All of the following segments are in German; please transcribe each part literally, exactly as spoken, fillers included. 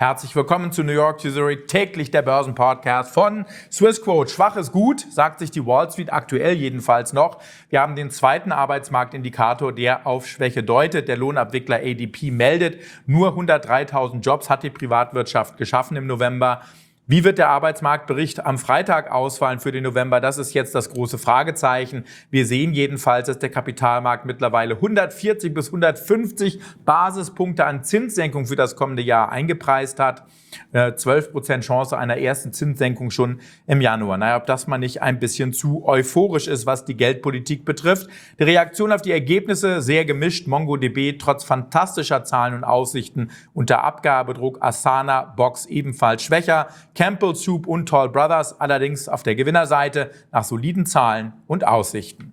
Herzlich willkommen zu New York to Zurich, täglich der Börsenpodcast von Swissquote. Schwach ist gut, sagt sich die Wall Street aktuell jedenfalls noch. Wir haben den zweiten Arbeitsmarktindikator, der auf Schwäche deutet. Der Lohnabwickler A D P meldet, nur hundertdreitausend Jobs hat die Privatwirtschaft geschaffen im November. Wie wird der Arbeitsmarktbericht am Freitag ausfallen für den November? Das ist jetzt das große Fragezeichen. Wir sehen jedenfalls, dass der Kapitalmarkt mittlerweile hundertvierzig bis hundertfünfzig Basispunkte an Zinssenkung für das kommende Jahr eingepreist hat. zwölf Prozent Chance einer ersten Zinssenkung schon im Januar. Naja, ob das mal nicht ein bisschen zu euphorisch ist, was die Geldpolitik betrifft. Die Reaktion auf die Ergebnisse sehr gemischt. MongoDB trotz fantastischer Zahlen und Aussichten unter Abgabedruck. Asana Box ebenfalls schwächer. Campbell Soup und Toll Brothers allerdings auf der Gewinnerseite nach soliden Zahlen und Aussichten.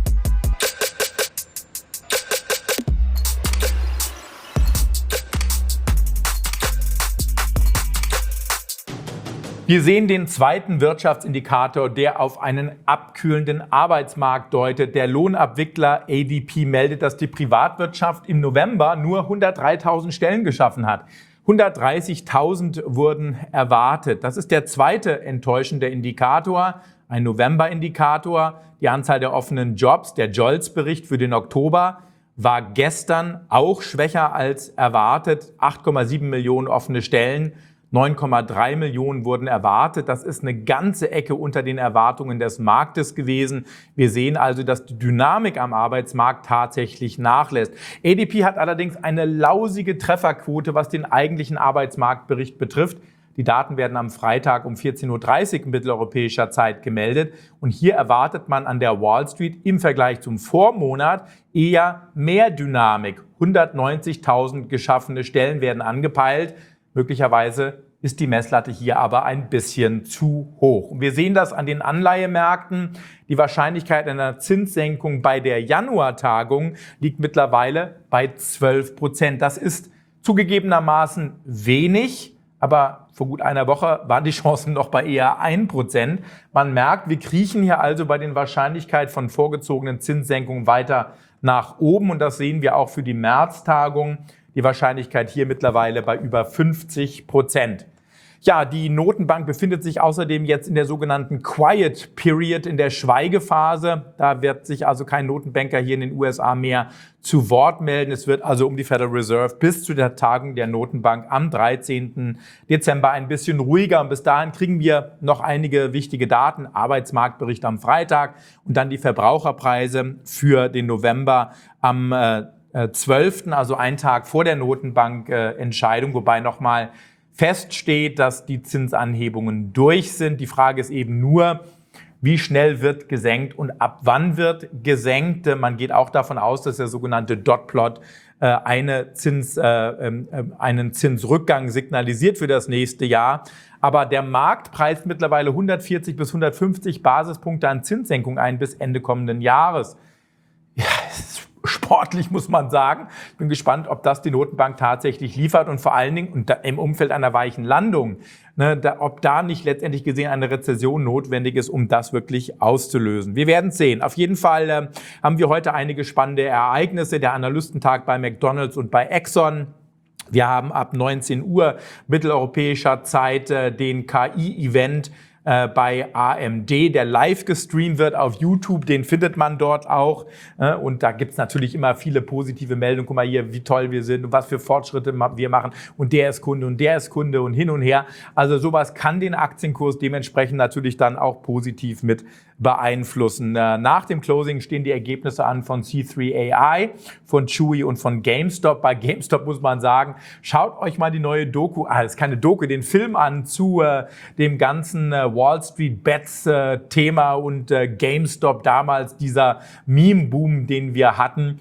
Wir sehen den zweiten Wirtschaftsindikator, der auf einen abkühlenden Arbeitsmarkt deutet. Der Lohnabwickler A D P meldet, dass die Privatwirtschaft im November nur hundertdreitausend Stellen geschaffen hat. hundertdreißigtausend wurden erwartet. Das ist der zweite enttäuschende Indikator, ein November-Indikator. Die Anzahl der offenen Jobs, der Jolts-Bericht für den Oktober, war gestern auch schwächer als erwartet. acht Komma sieben Millionen offene Stellen. neun Komma drei Millionen wurden erwartet. Das ist eine ganze Ecke unter den Erwartungen des Marktes gewesen. Wir sehen also, dass die Dynamik am Arbeitsmarkt tatsächlich nachlässt. A D P hat allerdings eine lausige Trefferquote, was den eigentlichen Arbeitsmarktbericht betrifft. Die Daten werden am Freitag um vierzehn Uhr dreißig mitteleuropäischer Zeit gemeldet. Und hier erwartet man an der Wall Street im Vergleich zum Vormonat eher mehr Dynamik. hundertneunzigtausend geschaffene Stellen werden angepeilt. Möglicherweise ist die Messlatte hier aber ein bisschen zu hoch. Und wir sehen das an den Anleihemärkten. Die Wahrscheinlichkeit einer Zinssenkung bei der Januartagung liegt mittlerweile bei zwölf Prozent. Das ist zugegebenermaßen wenig, aber vor gut einer Woche waren die Chancen noch bei eher ein Prozent. Man merkt, wir kriechen hier also bei den Wahrscheinlichkeiten von vorgezogenen Zinssenkungen weiter nach oben. Und das sehen wir auch für die Märztagung. Die Wahrscheinlichkeit hier mittlerweile bei über fünfzig Prozent. Ja, die Notenbank befindet sich außerdem jetzt in der sogenannten Quiet Period, in der Schweigephase. Da wird sich also kein Notenbanker hier in den U S A mehr zu Wort melden. Es wird also um die Federal Reserve bis zu der Tagung der Notenbank am dreizehnten Dezember ein bisschen ruhiger. Und bis dahin kriegen wir noch einige wichtige Daten. Arbeitsmarktbericht am Freitag und dann die Verbraucherpreise für den November am äh, zwölften also ein Tag vor der Notenbankentscheidung, wobei nochmal feststeht, dass die Zinsanhebungen durch sind. Die Frage ist eben nur, wie schnell wird gesenkt und ab wann wird gesenkt. Man geht auch davon aus, dass der sogenannte Dot-Plot eine Zins, äh, äh, einen Zinsrückgang signalisiert für das nächste Jahr. Aber der Markt preist mittlerweile hundertvierzig bis hundertfünfzig Basispunkte an Zinssenkung ein bis Ende kommenden Jahres. Ja, es ist sportlich, muss man sagen. Ich bin gespannt, ob das die Notenbank tatsächlich liefert und vor allen Dingen und da, im Umfeld einer weichen Landung, ne, da, ob da nicht letztendlich gesehen eine Rezession notwendig ist, um das wirklich auszulösen. Wir werden es sehen. Auf jeden Fall äh, haben wir heute einige spannende Ereignisse. Der Analystentag bei McDonald's und bei Exxon. Wir haben ab neunzehn Uhr mitteleuropäischer Zeit äh, den K I-Event bei A M D, der live gestreamt wird auf YouTube, den findet man dort auch. Und da gibt's natürlich immer viele positive Meldungen. Guck mal hier, wie toll wir sind und was für Fortschritte wir machen. Und der ist Kunde und der ist Kunde und hin und her. Also sowas kann den Aktienkurs dementsprechend natürlich dann auch positiv mit beeinflussen. Nach dem Closing stehen die Ergebnisse an von C drei A I, von Chewy und von GameStop. Bei GameStop muss man sagen, schaut euch mal die neue Doku, ah, das ist keine Doku, den Film an zu äh, dem ganzen äh, Wall Street Bets äh, Thema und äh, GameStop damals, dieser Meme-Boom, den wir hatten.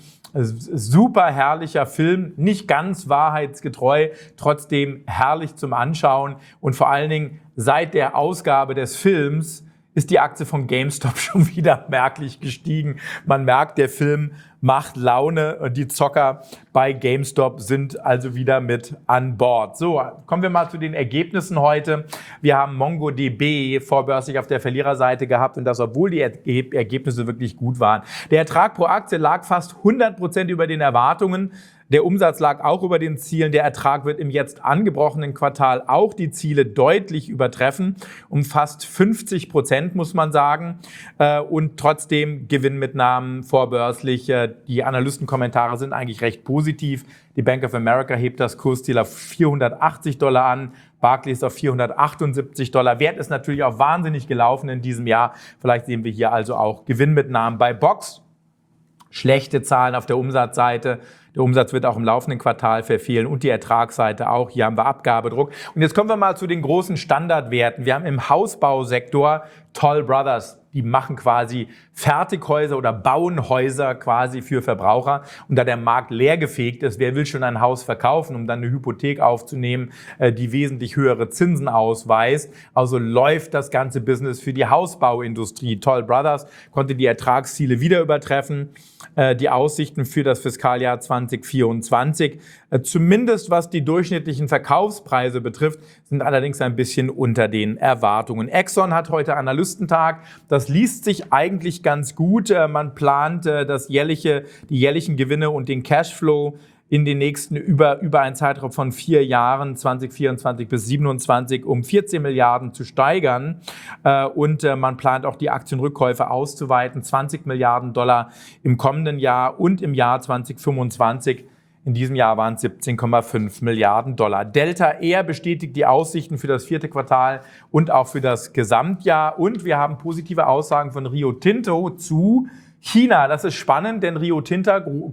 Super herrlicher Film, nicht ganz wahrheitsgetreu, trotzdem herrlich zum Anschauen und vor allen Dingen seit der Ausgabe des Films ist die Aktie von GameStop schon wieder merklich gestiegen. Man merkt, der Film macht Laune und die Zocker bei GameStop sind also wieder mit an Bord. So, kommen wir mal zu den Ergebnissen heute. Wir haben MongoDB vorbörslich auf der Verliererseite gehabt und das, obwohl die Ergebnisse wirklich gut waren. Der Ertrag pro Aktie lag fast hundert Prozent über den Erwartungen. Der Umsatz lag auch über den Zielen. Der Ertrag wird im jetzt angebrochenen Quartal auch die Ziele deutlich übertreffen. Um fast fünfzig Prozent, muss man sagen. Und trotzdem Gewinnmitnahmen vorbörslich. Die Analystenkommentare sind eigentlich recht positiv. Die Bank of America hebt das Kursziel auf vierhundertachtzig Dollar an. Barclays auf vierhundertachtundsiebzig Dollar. Wert ist natürlich auch wahnsinnig gelaufen in diesem Jahr. Vielleicht sehen wir hier also auch Gewinnmitnahmen bei Box. Schlechte Zahlen auf der Umsatzseite. Der Umsatz wird auch im laufenden Quartal verfehlen und die Ertragsseite auch. Hier haben wir Abgabedruck. Und jetzt kommen wir mal zu den großen Standardwerten. Wir haben im Hausbausektor Toll Brothers. Die machen quasi Fertighäuser oder bauen Häuser quasi für Verbraucher. Und da der Markt leergefegt ist, wer will schon ein Haus verkaufen, um dann eine Hypothek aufzunehmen, die wesentlich höhere Zinsen ausweist. Also läuft das ganze Business für die Hausbauindustrie. Toll Brothers konnte die Ertragsziele wieder übertreffen. Die Aussichten für das Fiskaljahr zwanzig vierundzwanzig, zumindest was die durchschnittlichen Verkaufspreise betrifft, sind allerdings ein bisschen unter den Erwartungen. Exxon hat heute Analystentag. Das liest sich eigentlich ganz gut. Man plant das jährliche, die jährlichen Gewinne und den Cashflow in den nächsten über, über einen Zeitraum von vier Jahren, zwanzig vierundzwanzig bis siebenundzwanzig, um vierzehn Milliarden zu steigern. Und man plant auch die Aktienrückkäufe auszuweiten, zwanzig Milliarden Dollar im kommenden Jahr und im Jahr zwanzig fünfundzwanzig. In diesem Jahr waren es siebzehn Komma fünf Milliarden Dollar. Delta Air bestätigt die Aussichten für das vierte Quartal und auch für das Gesamtjahr. Und wir haben positive Aussagen von Rio Tinto zu China. Das ist spannend, denn Rio Tinto,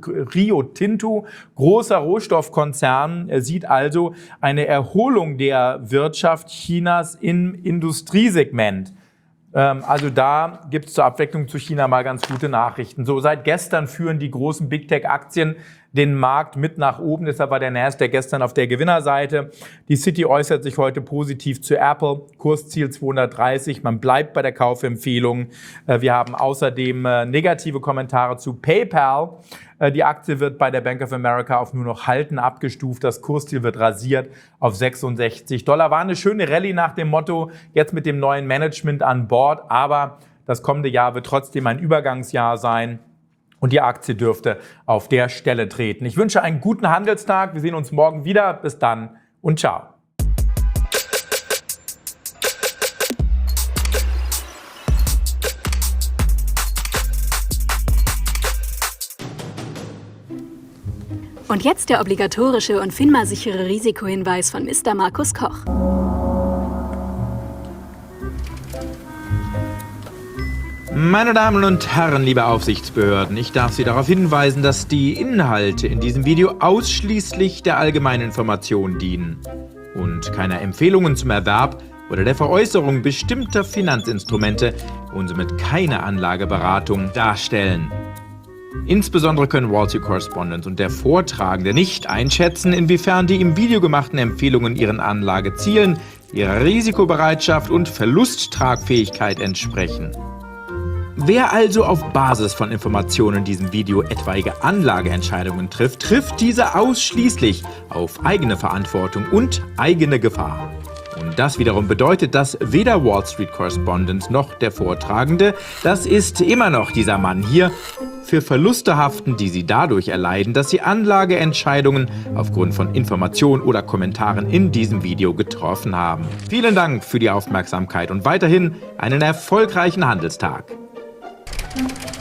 Rio Tinto, großer Rohstoffkonzern, sieht also eine Erholung der Wirtschaft Chinas im Industriesegment. Also da gibt es zur Abwechslung zu China mal ganz gute Nachrichten. So, seit gestern führen die großen Big Tech-Aktien den Markt mit nach oben. Deshalb war der Nasdaq gestern auf der Gewinnerseite. Die Citi äußert sich heute positiv zu Apple. Kursziel zweihundertdreißig. Man bleibt bei der Kaufempfehlung. Wir haben außerdem negative Kommentare zu PayPal. Die Aktie wird bei der Bank of America auf nur noch Halten abgestuft. Das Kursziel wird rasiert auf sechsundsechzig Dollar. War eine schöne Rallye nach dem Motto, jetzt mit dem neuen Management an Bord. Aber das kommende Jahr wird trotzdem ein Übergangsjahr sein. Und die Aktie dürfte auf der Stelle treten. Ich wünsche einen guten Handelstag. Wir sehen uns morgen wieder. Bis dann und ciao. Und jetzt der obligatorische und FINMA-sichere Risikohinweis von Mister Markus Koch. Meine Damen und Herren, liebe Aufsichtsbehörden, ich darf Sie darauf hinweisen, dass die Inhalte in diesem Video ausschließlich der allgemeinen Information dienen und keiner Empfehlungen zum Erwerb oder der Veräußerung bestimmter Finanzinstrumente und somit keine Anlageberatung darstellen. Insbesondere können Wall Street Correspondent und der Vortragende nicht einschätzen, inwiefern die im Video gemachten Empfehlungen ihren Anlagezielen, ihrer Risikobereitschaft und Verlusttragfähigkeit entsprechen. Wer also auf Basis von Informationen in diesem Video etwaige Anlageentscheidungen trifft, trifft diese ausschließlich auf eigene Verantwortung und eigene Gefahr. Und das wiederum bedeutet, dass weder Wall Street Correspondent noch der Vortragende, das ist immer noch dieser Mann hier, für Verluste haften, die sie dadurch erleiden, dass sie Anlageentscheidungen aufgrund von Informationen oder Kommentaren in diesem Video getroffen haben. Vielen Dank für die Aufmerksamkeit und weiterhin einen erfolgreichen Handelstag. Thank you.